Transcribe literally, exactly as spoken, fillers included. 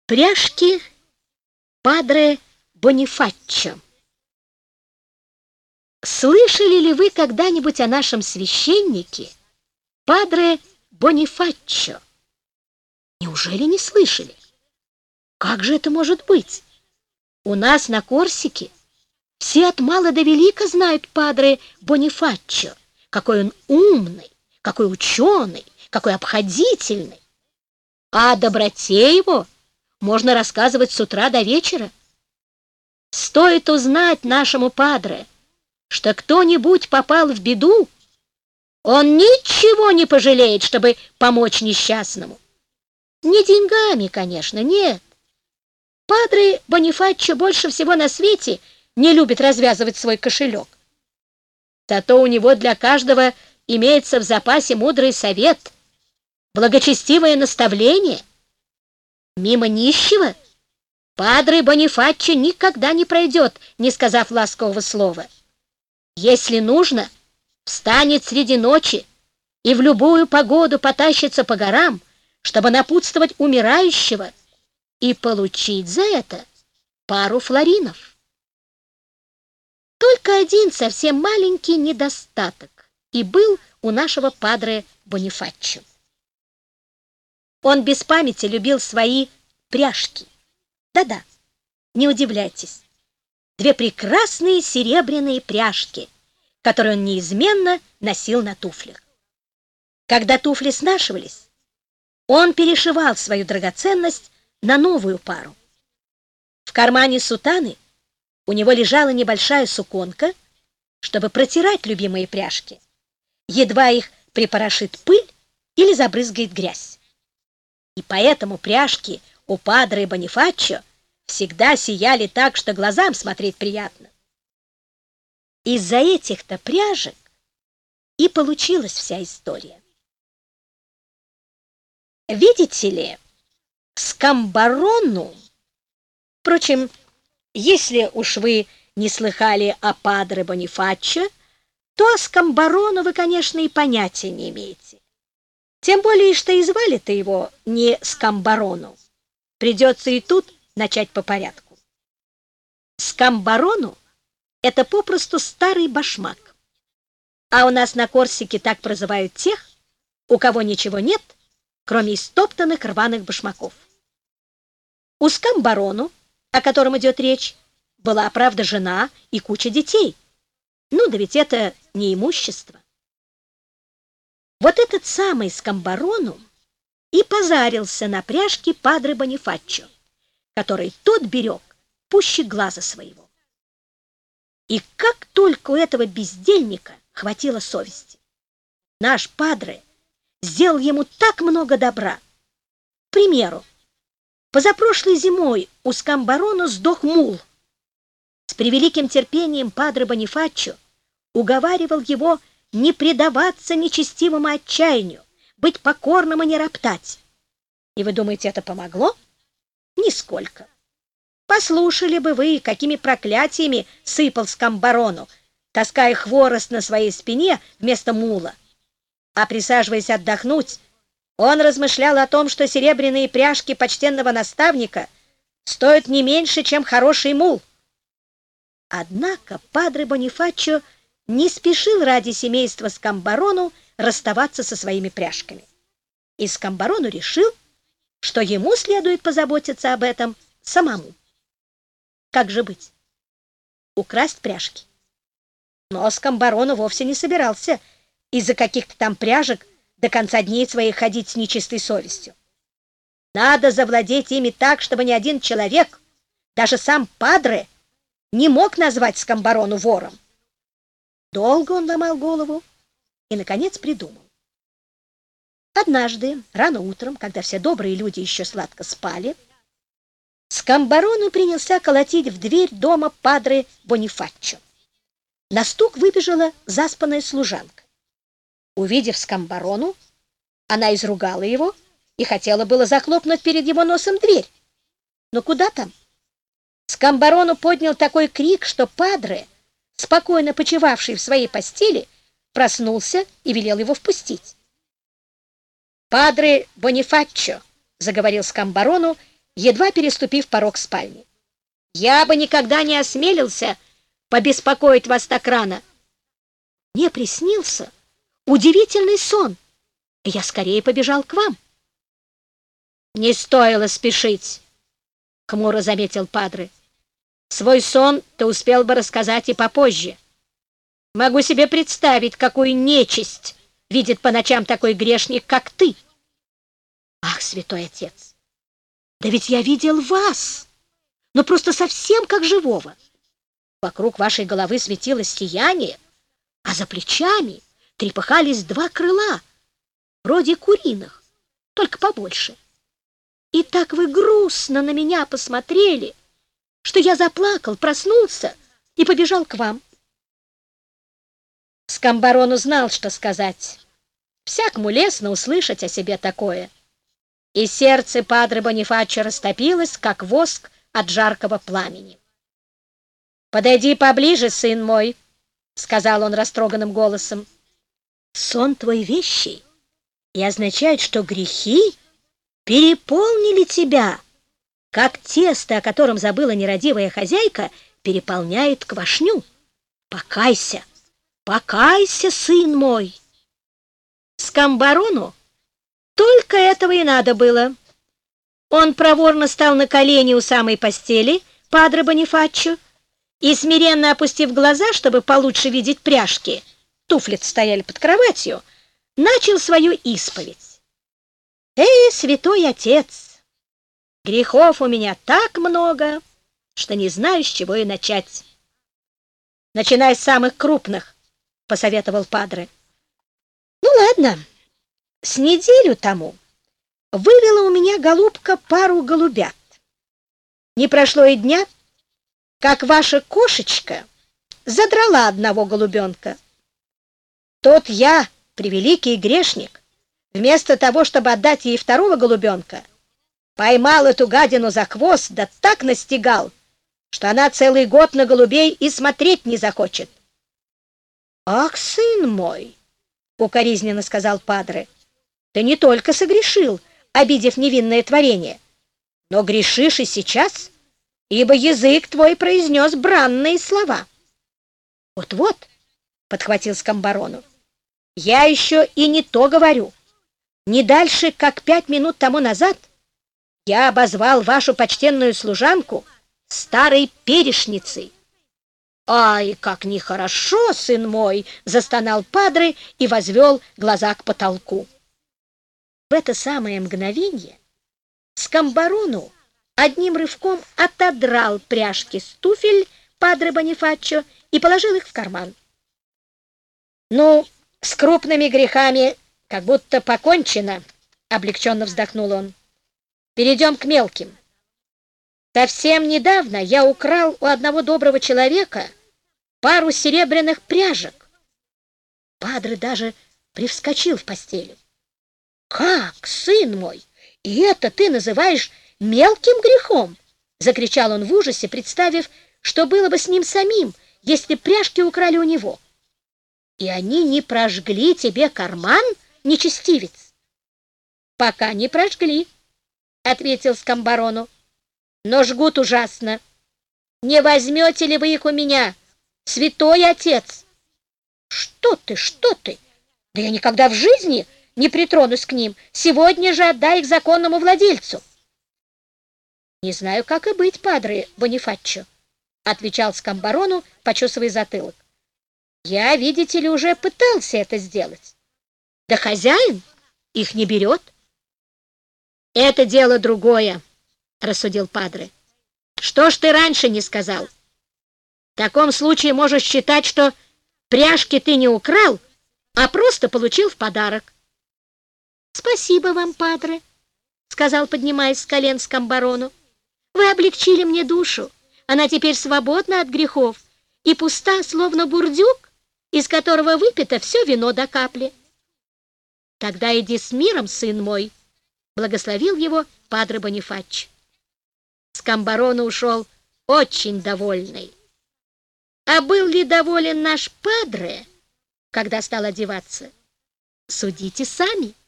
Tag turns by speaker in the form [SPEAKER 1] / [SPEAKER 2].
[SPEAKER 1] Пряжки падре Бонифаччо. Слышали ли вы когда-нибудь о нашем священнике падре Бонифаччо? Неужели не слышали? Как же это может быть? У нас на Корсике все от мала до велика знают падре Бонифаччо. Какой он умный, какой ученый, какой обходительный. А о доброте его можно рассказывать с утра до вечера. Стоит узнать нашему падре, что кто-нибудь попал в беду, он ничего не пожалеет, чтобы помочь несчастному. Не деньгами, конечно, нет. Падре Бонифаччо больше всего на свете не любит развязывать свой кошелек. Зато у него для каждого имеется в запасе мудрый совет, благочестивое наставление. Мимо нищего падре Бонифаччо никогда не пройдет, не сказав ласкового слова. Если нужно, встанет среди ночи и в любую погоду потащится по горам, чтобы напутствовать умирающего и получить за это пару флоринов. Только один совсем маленький недостаток и был у нашего падре Бонифаччо. Он без памяти любил свои пряжки. Да-да, не удивляйтесь. Две прекрасные серебряные пряжки, которые он неизменно носил на туфлях. Когда туфли снашивались, он перешивал свою драгоценность на новую пару. В кармане сутаны у него лежала небольшая суконка, чтобы протирать любимые пряжки. Едва их припорошит пыль или забрызгает грязь. И поэтому пряжки у падре Бонифаччо всегда сияли так, что глазам смотреть приятно. Из-за этих-то пряжек и получилась вся история. Видите ли, Скамбарону, впрочем, если уж вы не слыхали о падре Бонифаччо, то о Скамбарону вы, конечно, и понятия не имеете. Тем более, что и звали-то его не Скамбарону. Придется и тут начать по порядку. Скамбарону — это попросту старый башмак. А у нас на Корсике так прозывают тех, у кого ничего нет, кроме истоптанных рваных башмаков. У Скамбарону, о котором идет речь, была, правда, жена и куча детей. Ну, да ведь это не имущество. Вот этот самый Скамбарону и позарился на пряжки падре Бонифаччо, который тот берег пуще глаза своего. И как только у этого бездельника хватило совести. Наш падре сделал ему так много добра. К примеру, позапрошлой зимой у Скамбарону сдох мул. С превеликим терпением падре Бонифаччо уговаривал его не предаваться нечестивому отчаянию, быть покорным и не роптать. И вы думаете, это помогло? Нисколько. Послушали бы вы, какими проклятиями сыпал Скамбарону, таская хворост на своей спине вместо мула. А присаживаясь отдохнуть, он размышлял о том, что серебряные пряжки почтенного наставника стоят не меньше, чем хороший мул. Однако падре Бонифаччо не спешил ради семейства Скамбарону расставаться со своими пряжками. И Скамбарону решил, что ему следует позаботиться об этом самому. Как же быть? Украсть пряжки? Но Скамбарону вовсе не собирался из-за каких-то там пряжек до конца дней своих ходить с нечистой совестью. Надо завладеть ими так, чтобы ни один человек, даже сам падре, не мог назвать Скамбарону вором. Долго он ломал голову и, наконец, придумал. Однажды, рано утром, когда все добрые люди еще сладко спали, Скамбарону принялся колотить в дверь дома падре Бонифаччо. На стук выбежала заспанная служанка. Увидев Скамбарону, она изругала его и хотела было захлопнуть перед его носом дверь. Но куда там? Скамбарону поднял такой крик, что падре, спокойно почивавший в своей постели, проснулся и велел его впустить. «Падре Бонифаччо», — заговорил Скамбарону, едва переступив порог спальни. «Я бы никогда не осмелился побеспокоить вас так рано. Мне приснился удивительный сон, и я скорее побежал к вам». «Не стоило спешить», — хмуро заметил падре. «Свой сон ты успел бы рассказать и попозже. Могу себе представить, какую нечисть видит по ночам такой грешник, как ты». «Ах, святой отец, да ведь я видел вас, но просто совсем как живого. Вокруг вашей головы светилось сияние, а за плечами трепыхались два крыла, вроде куриных, только побольше. И так вы грустно на меня посмотрели, что я заплакал, проснулся и побежал к вам». Скамбарону знал, что сказать. Всякому лестно услышать о себе такое. И сердце падре Бонифаччо растопилось, как воск от жаркого пламени. «Подойди поближе, сын мой», — сказал он растроганным голосом. «Сон твой вещий и означает, что грехи переполнили тебя, как тесто, о котором забыла нерадивая хозяйка, переполняет квашню. Покайся, покайся, сын мой». Скамбарону только этого и надо было. Он проворно стал на колени у самой постели падре Бонифаччо и, смиренно опустив глаза, чтобы получше видеть пряжки, туфли стояли под кроватью, начал свою исповедь. «Эй, святой отец, грехов у меня так много, что не знаю, с чего и начать». «Начинай с самых крупных», — посоветовал падре. «Ну ладно, с неделю тому вывела у меня голубка пару голубят. Не прошло и дня, как ваша кошечка задрала одного голубенка. Тот я, превеликий грешник, вместо того, чтобы отдать ей второго голубенка, поймал эту гадину за хвост, да так настигал, что она целый год на голубей и смотреть не захочет». «Ах, сын мой!» — укоризненно сказал падре. «Ты не только согрешил, обидев невинное творение, но грешишь и сейчас, ибо язык твой произнес бранные слова». «Вот-вот», — подхватил Скамбарону, — «я еще и не то говорю. Не дальше, как пять минут тому назад, я обозвал вашу почтенную служанку старой перешницей». «Ай, как нехорошо, сын мой!» — застонал падре и возвел глаза к потолку. В это самое мгновение Скамбарону одним рывком отодрал пряжки с туфель падре Бонифаччо и положил их в карман. «Ну, с крупными грехами как будто покончено», — облегченно вздохнул он. «Перейдем к мелким. Совсем недавно я украл у одного доброго человека пару серебряных пряжек». Падре даже привскочил в постели. «Как, сын мой, и это ты называешь мелким грехом?» — закричал он в ужасе, представив, что было бы с ним самим, если пряжки украли у него. «И они не прожгли тебе карман, нечестивец?» «Пока не прожгли», — ответил Скамбарону, — «но жгут ужасно. Не возьмете ли вы их у меня, святой отец?» «Что ты, что ты? Да я никогда в жизни не притронусь к ним. Сегодня же отдай их законному владельцу». «Не знаю, как и быть, падре Бонифаччо», — отвечал Скамбарону, почесывая затылок. «Я, видите ли, уже пытался это сделать. Да хозяин их не берет». «Это дело другое», — рассудил падре. «Что ж ты раньше не сказал? В таком случае можешь считать, что пряжки ты не украл, а просто получил в подарок». «Спасибо вам, падре», — сказал, поднимаясь с колен Скамбарону. «Вы облегчили мне душу. Она теперь свободна от грехов и пуста, словно бурдюк, из которого выпито все вино до капли». «Тогда иди с миром, сын мой», — благословил его падре Бонифаччо. Скамбарону ушел очень довольный. А был ли доволен наш падре, когда стал одеваться? Судите сами.